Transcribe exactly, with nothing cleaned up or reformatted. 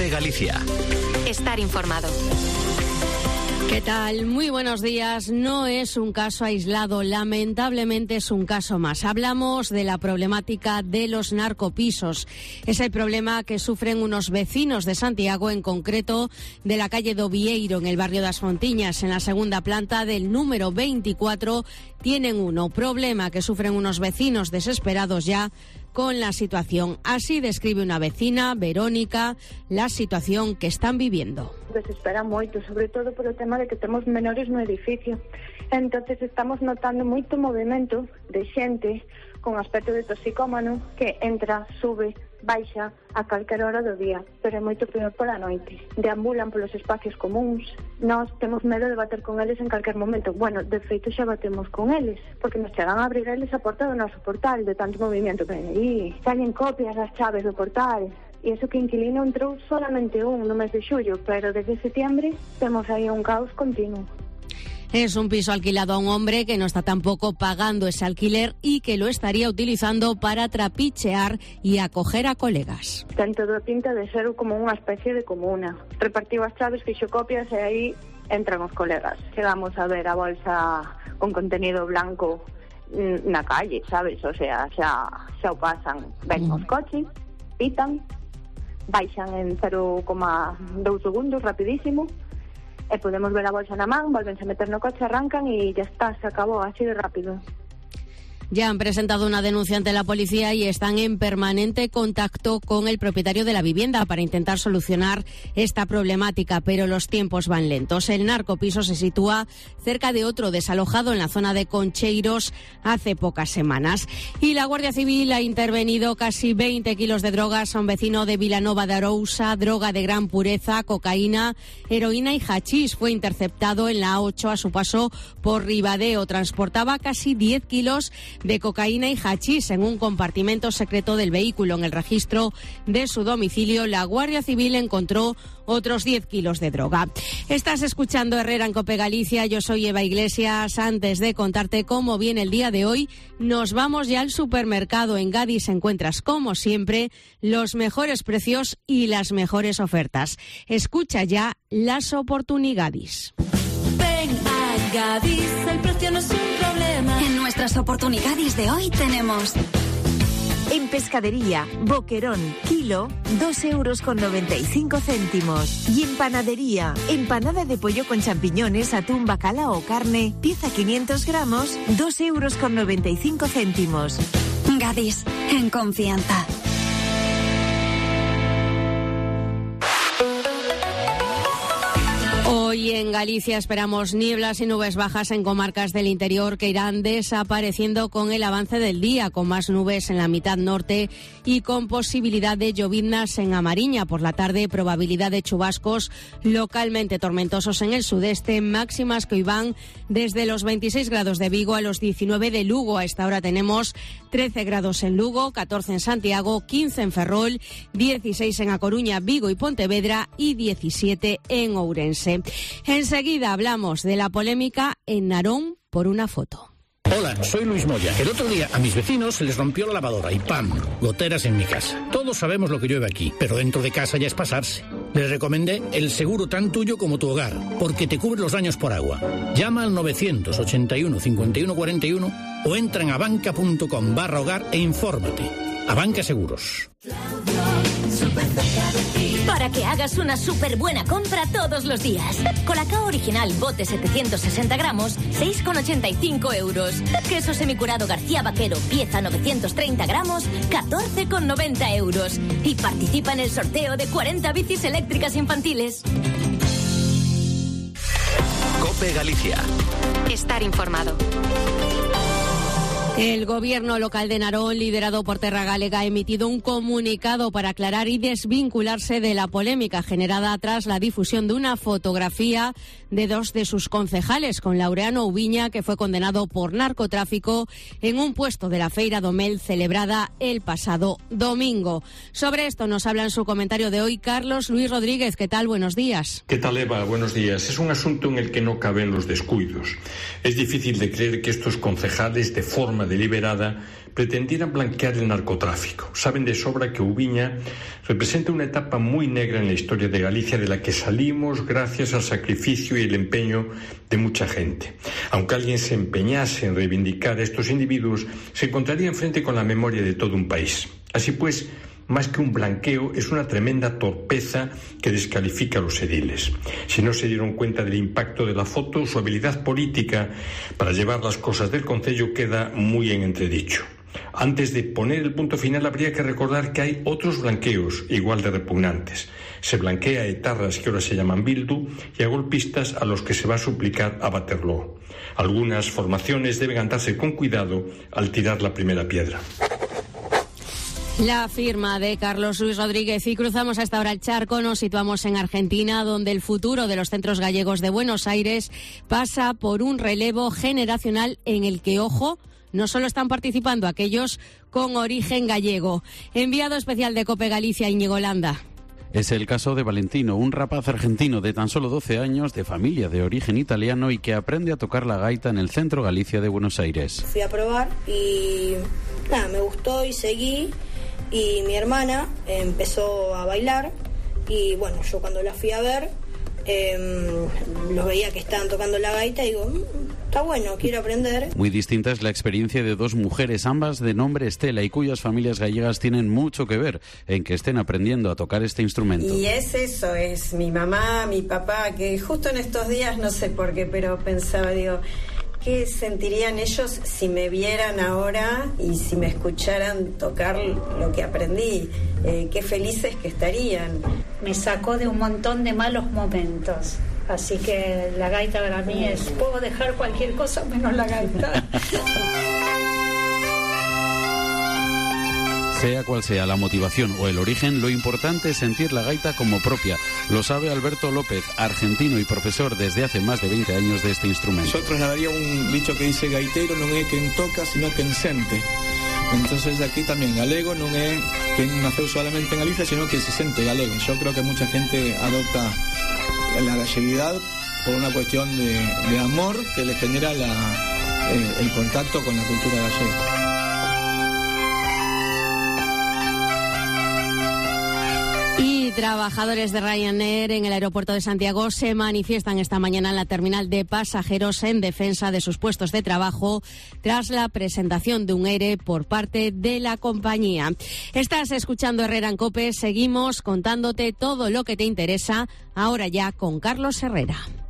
COPE Galicia. Estar informado. ¿Qué tal? Muy buenos días. No es un caso aislado, lamentablemente es un caso más. Hablamos de la problemática de los narcopisos. Es el problema que sufren unos vecinos de Santiago, en concreto de la calle do Vieiro, en el barrio das Fontiñas. En la segunda planta del número veinticuatro tienen uno. Problema que sufren unos vecinos desesperados ya con la situación. Así describe una vecina, Verónica, la situación que están viviendo. Desespera moito, sobre todo por o tema de que temos menores no edificio. Entonces estamos notando moito movimento de xente con aspecto de toxicómano que entra, sube, baixa a calquera hora do día, pero é moito peor pola noite. Deambulan polos espacios comuns. Nós temos medo de bater con eles en calquer momento. Bueno, de feito xa batemos con eles, porque nos chegan a abrir eles a porta do noso portal, de tanto movimento que hai aí. Salen copias das chaves do portal. E iso que inquilino entrou solamente un no mes de xullo, pero desde septiembre temos aí un caos continuo. Es un piso alquilado a un hombre que no está tampoco pagando ese alquiler y que lo estaría utilizando para trapichear y acoger a colegas. Ten todo a pinta de ser como unha especie de comuna. Repartiu as chaves, fixo copias e aí entran os colegas. Chegamos a ver a bolsa con contenido blanco na calle, sabes? O sea, xa, xa o pasan. Ven os coches, pitan, baixan en cero coma dous segundos, rapidísimo. E podemos ver a bolsa na man, volvense a meter no coche, arrancan e ya está, se acabó, así de rápido. Ya han presentado una denuncia ante la policía y están en permanente contacto con el propietario de la vivienda para intentar solucionar esta problemática, pero los tiempos van lentos. El narcopiso se sitúa cerca de otro desalojado en la zona de Concheiros hace pocas semanas. Y la Guardia Civil ha intervenido casi veinte kilos de drogas a un vecino de Vilanova de Arousa, droga de gran pureza, cocaína, heroína y hachís. Fue interceptado en la A ocho a su paso por Ribadeo. Transportaba casi diez kilos de cocaína y hachís en un compartimento secreto del vehículo. En el registro de su domicilio, la Guardia Civil encontró otros diez kilos de droga. Estás escuchando Herrera en COPE Galicia, yo soy Eva Iglesias. Antes de contarte cómo viene el día de hoy, nos vamos ya al supermercado. En Gadis encuentras, como siempre, los mejores precios y las mejores ofertas. Escucha ya las oportunidades. Ven a Gadis, el precio no es un problema. En nuestras oportunidades de hoy tenemos... En pescadería, boquerón, kilo, dos euros con noventa y cinco céntimos. Y en panadería, empanada de pollo con champiñones, atún, bacalao o carne, pieza quinientos gramos, dos euros con noventa y cinco céntimos. Gadis, en confianza. Hoy en Galicia esperamos nieblas y nubes bajas en comarcas del interior que irán desapareciendo con el avance del día, con más nubes en la mitad norte y con posibilidad de lloviznas en A Mariña. Por la tarde, probabilidad de chubascos localmente tormentosos en el sudeste, máximas que hoy van desde los veintiséis grados de Vigo a los diecinueve de Lugo. A esta hora tenemos trece grados en Lugo, catorce en Santiago, quince en Ferrol, dieciséis en A Coruña, Vigo y Pontevedra y diecisiete en Ourense. Enseguida hablamos de la polémica en Narón por una foto. Hola, soy Luis Moya. El otro día a mis vecinos se les rompió la lavadora y ¡pam! Goteras en mi casa. Todos sabemos lo que llueve aquí, pero dentro de casa ya es pasarse. Les recomendé el seguro tan tuyo como tu hogar, porque te cubre los daños por agua. Llama al novecientos ochenta y uno cincuenta y uno cuarenta y uno o entra en abanca.com barra hogar e infórmate. Abanca Seguros. Para que hagas una súper buena compra todos los días. Colacao original, bote setecientos sesenta gramos, seis con ochenta y cinco euros. Queso semicurado García Vaquero, pieza novecientos treinta gramos, catorce con noventa euros. Y participa en el sorteo de cuarenta bicis eléctricas infantiles. COPE Galicia. Estar informado. El gobierno local de Narón, liderado por Terra Galega, ha emitido un comunicado para aclarar y desvincularse de la polémica generada tras la difusión de una fotografía de dos de sus concejales, con Laureano Ubiña, que fue condenado por narcotráfico en un puesto de la Feira do Mel celebrada el pasado domingo. Sobre esto nos habla en su comentario de hoy Carlos Luis Rodríguez. ¿Qué tal? Buenos días. ¿Qué tal, Eva? Buenos días. Es un asunto en el que no caben los descuidos. Es difícil de creer que estos concejales, de forma deliberada, pretendieran blanquear el narcotráfico. Saben de sobra que Ubiña representa una etapa muy negra en la historia de Galicia, de la que salimos gracias al sacrificio y el empeño de mucha gente. Aunque alguien se empeñase en reivindicar a estos individuos, se encontraría enfrente con la memoria de todo un país. Así pues, más que un blanqueo, es una tremenda torpeza que descalifica a los ediles. Si no se dieron cuenta del impacto de la foto, su habilidad política para llevar las cosas del concello queda muy en entredicho. Antes de poner el punto final, habría que recordar que hay otros blanqueos igual de repugnantes. Se blanquea a etarras que ahora se llaman Bildu y a golpistas a los que se va a suplicar abaterlo. Algunas formaciones deben andarse con cuidado al tirar la primera piedra. La firma de Carlos Luis Rodríguez. Y cruzamos hasta ahora el charco, nos situamos en Argentina, donde el futuro de los centros gallegos de Buenos Aires pasa por un relevo generacional en el que, ojo, no solo están participando aquellos con origen gallego. Enviado especial de COPE Galicia, Íñigo Landa. Es el caso de Valentino, un rapaz argentino de tan solo doce años, de familia de origen italiano y que aprende a tocar la gaita en el Centro Galicia de Buenos Aires. Fui a probar y nada, me gustó y seguí. Y mi hermana empezó a bailar y bueno, yo cuando la fui a ver, eh, los veía que estaban tocando la gaita y digo, mmm, está bueno, quiero aprender. Muy distinta es la experiencia de dos mujeres, ambas de nombre Estela, y cuyas familias gallegas tienen mucho que ver en que estén aprendiendo a tocar este instrumento. Y es eso, es mi mamá, mi papá, que justo en estos días, no sé por qué, pero pensaba, digo, ¿qué sentirían ellos si me vieran ahora y si me escucharan tocar lo que aprendí? Eh, qué felices que estarían. Me sacó de un montón de malos momentos. Así que la gaita para mí es, puedo dejar cualquier cosa menos la gaita. Sea cual sea la motivación o el origen, lo importante es sentir la gaita como propia. Lo sabe Alberto López, argentino y profesor desde hace más de veinte años de este instrumento. Yo trasladaría un dicho que dice gaitero non é quen toca, sino quen sente. Entonces aquí también galego non é quen naceu solamente en Galicia, sino que se siente galego. Yo creo que mucha gente adopta la galleguidad por una cuestión de, de amor que le genera la, eh, el contacto con la cultura gallega. Trabajadores de Ryanair en el aeropuerto de Santiago se manifiestan esta mañana en la terminal de pasajeros en defensa de sus puestos de trabajo tras la presentación de un ERE por parte de la compañía. Estás escuchando Herrera en COPE, seguimos contándote todo lo que te interesa, ahora ya con Carlos Herrera.